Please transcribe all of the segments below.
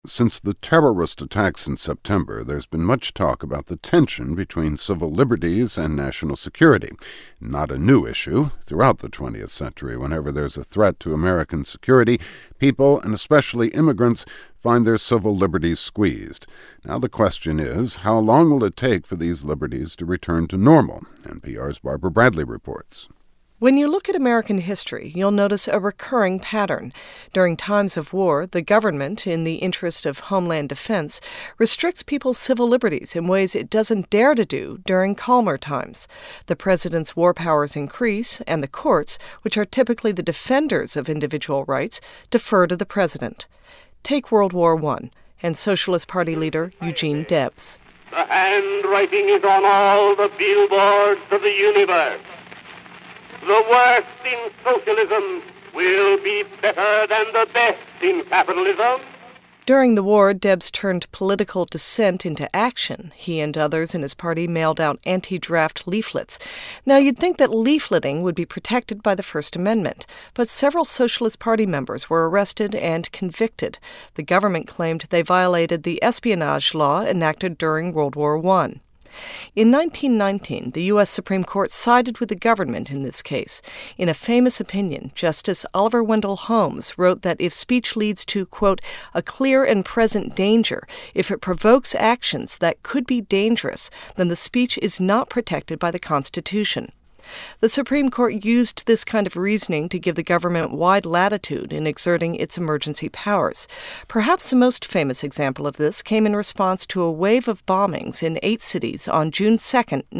Since the terrorist attacks in September, there's been much talk about the tension between civil liberties and national security. Not a new issue. Throughout the 20th century, whenever there's a threat to American security, people, and especially immigrants, find their civil liberties squeezed. Now the question is, how long will it take for these liberties to return to normal? NPR's Barbara Bradley reports. When you look at American history, you'll notice a recurring pattern. During times of war, the government, in the interest of homeland defense, restricts people's civil liberties in ways it doesn't dare to do during calmer times. The president's war powers increase, and the courts, which are typically the defenders of individual rights, defer to the president. Take World War I and Socialist Party leader Eugene Debs. The handwriting is on all the billboards of the universe. The worst in socialism will be better than the best in capitalism. During the war, Debs turned political dissent into action. He and others in his party mailed out anti-draft leaflets. Now, you'd think that leafleting would be protected by the First Amendment, but several Socialist Party members were arrested and convicted. The government claimed they violated the espionage law enacted during World War I. In 1919, the U.S. Supreme Court sided with the government in this case. In a famous opinion, Justice Oliver Wendell Holmes wrote that if speech leads to, quote, a clear and present danger, if it provokes actions that could be dangerous, then the speech is not protected by the Constitution. The Supreme Court used this kind of reasoning to give the government wide latitude in exerting its emergency powers. Perhaps the most famous example of this came in response to a wave of bombings in 8 cities on June 2,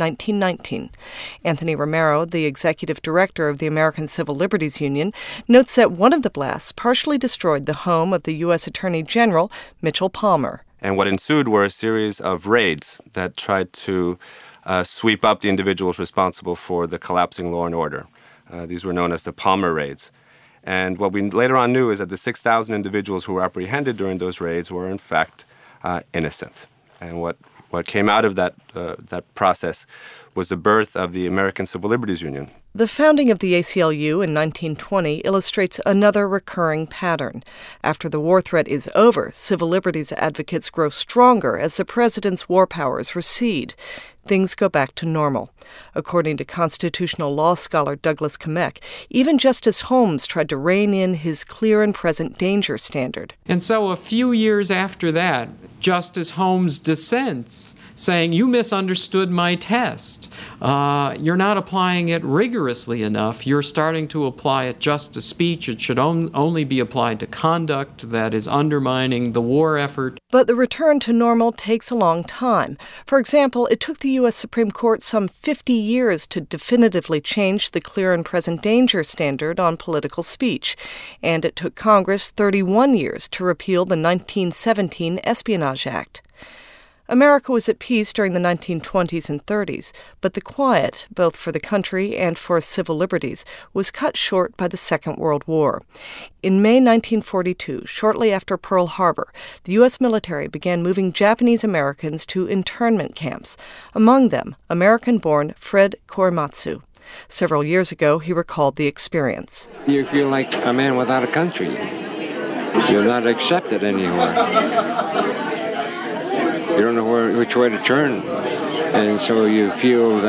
1919. Anthony Romero, the executive director of the American Civil Liberties Union, notes that one of the blasts partially destroyed the home of the U.S. Attorney General, Mitchell Palmer. And what ensued were a series of raids that tried to sweep up the individuals responsible for the collapsing law and order. These were known as the Palmer raids. And what we later on knew is that the 6,000 individuals who were apprehended during those raids were, in fact, innocent. And what came out of that process was the birth of the American Civil Liberties Union. The founding of the ACLU in 1920 illustrates another recurring pattern. After the war threat is over, civil liberties advocates grow stronger as the president's war powers recede. Things go back to normal. According to constitutional law scholar Douglas Kamek, even Justice Holmes tried to rein in his clear and present danger standard. And so a few years after that, Justice Holmes dissents, saying, you misunderstood my test. You're not applying it rigorously enough. You're starting to apply it just to speech. It should only be applied to conduct that is undermining the war effort. But the return to normal takes a long time. For example, it took the U.S. Supreme Court some 50 years to definitively change the clear and present danger standard on political speech. And it took Congress 31 years to repeal the 1917 Espionage Act. America was at peace during the 1920s and 30s, but the quiet, both for the country and for civil liberties, was cut short by the Second World War. In May 1942, shortly after Pearl Harbor, the U.S. military began moving Japanese Americans to internment camps, among them American-born Fred Korematsu. Several years ago, he recalled the experience. You feel like a man without a country. You're not accepted anywhere. You don't know which way to turn, and so you feel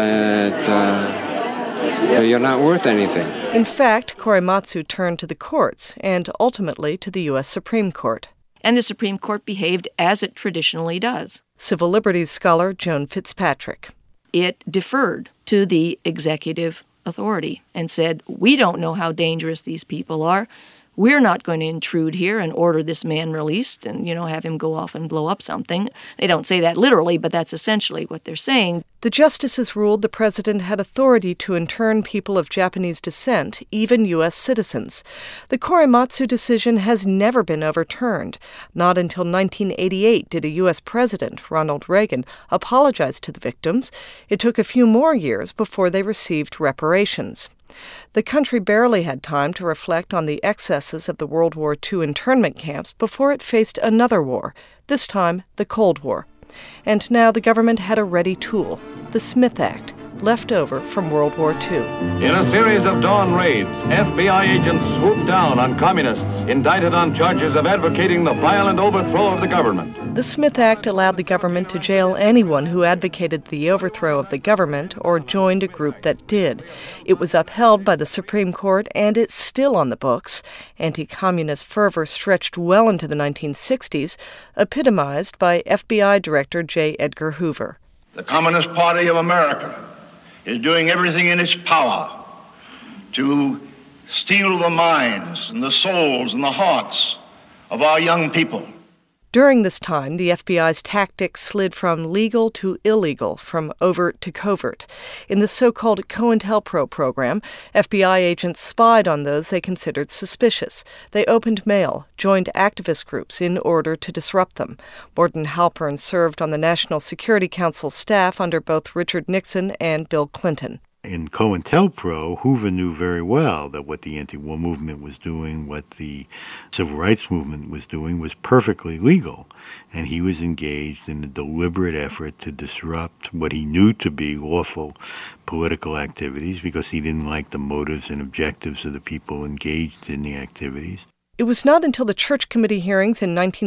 that you're not worth anything. In fact, Korematsu turned to the courts and ultimately to the U.S. Supreme Court. And the Supreme Court behaved as it traditionally does. Civil liberties scholar Joan Fitzpatrick. It deferred to the executive authority and said, we don't know how dangerous these people are. We're not going to intrude here and order this man released and, have him go off and blow up something. They don't say that literally, but that's essentially what they're saying. The justices ruled the president had authority to intern people of Japanese descent, even U.S. citizens. The Korematsu decision has never been overturned. Not until 1988 did a U.S. president, Ronald Reagan, apologize to the victims. It took a few more years before they received reparations. The country barely had time to reflect on the excesses of the World War II internment camps before it faced another war, this time the Cold War. And now the government had a ready tool, the Smith Act, left over from World War II. In a series of dawn raids, FBI agents swooped down on communists indicted on charges of advocating the violent overthrow of the government. The Smith Act allowed the government to jail anyone who advocated the overthrow of the government or joined a group that did. It was upheld by the Supreme Court, and it's still on the books. Anti-communist fervor stretched well into the 1960s, epitomized by FBI Director J. Edgar Hoover. The Communist Party of America is doing everything in its power to steal the minds and the souls and the hearts of our young people. During this time, the FBI's tactics slid from legal to illegal, from overt to covert. In the so-called COINTELPRO program, FBI agents spied on those they considered suspicious. They opened mail, joined activist groups in order to disrupt them. Morton Halpern served on the National Security Council staff under both Richard Nixon and Bill Clinton. In COINTELPRO, Hoover knew very well that what the anti-war movement was doing, what the civil rights movement was doing, was perfectly legal. And he was engaged in a deliberate effort to disrupt what he knew to be lawful political activities because he didn't like the motives and objectives of the people engaged in the activities. It was not until the Church Committee hearings in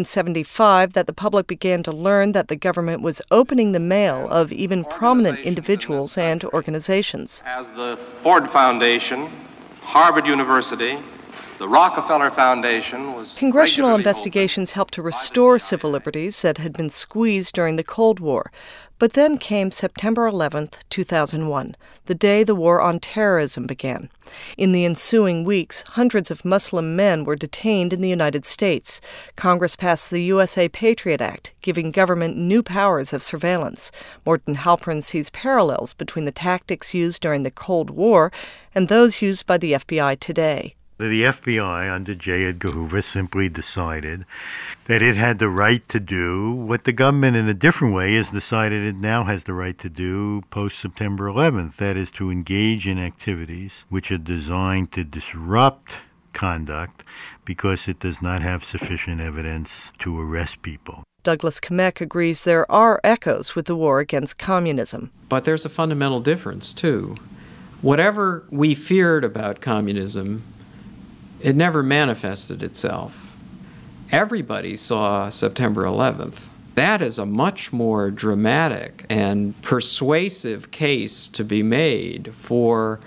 1975 that the public began to learn that the government was opening the mail of even prominent individuals and organizations. As the Ford Foundation, Harvard University, the Rockefeller Foundation was... Congressional investigations helped to restore civil liberties that had been squeezed during the Cold War. But then came September 11, 2001, the day the war on terrorism began. In the ensuing weeks, hundreds of Muslim men were detained in the United States. Congress passed the USA Patriot Act, giving government new powers of surveillance. Morton Halpern sees parallels between the tactics used during the Cold War and those used by the FBI today. The FBI, under J. Edgar Hoover, simply decided that it had the right to do what the government in a different way has decided it now has the right to do post-September 11th, that is to engage in activities which are designed to disrupt conduct because it does not have sufficient evidence to arrest people. Douglas Kamek agrees there are echoes with the war against communism. But there's a fundamental difference, too. Whatever we feared about communism, it never manifested itself. Everybody saw September 11th. That is a much more dramatic and persuasive case to be made for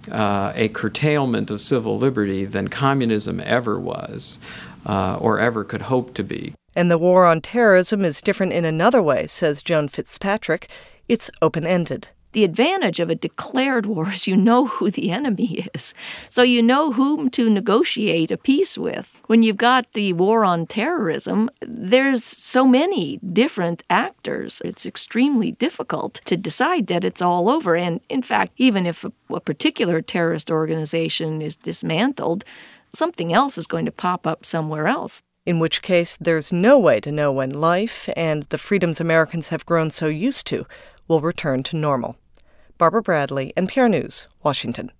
a curtailment of civil liberty than communism ever was or ever could hope to be. And the war on terrorism is different in another way, says Joan Fitzpatrick. It's open-ended. The advantage of a declared war is you know who the enemy is. So you know whom to negotiate a peace with. When you've got the war on terrorism, there's so many different actors. It's extremely difficult to decide that it's all over. And in fact, even if a particular terrorist organization is dismantled, something else is going to pop up somewhere else. In which case, there's no way to know when life and the freedoms Americans have grown so used to will return to normal. Barbara Bradley, NPR News, Washington.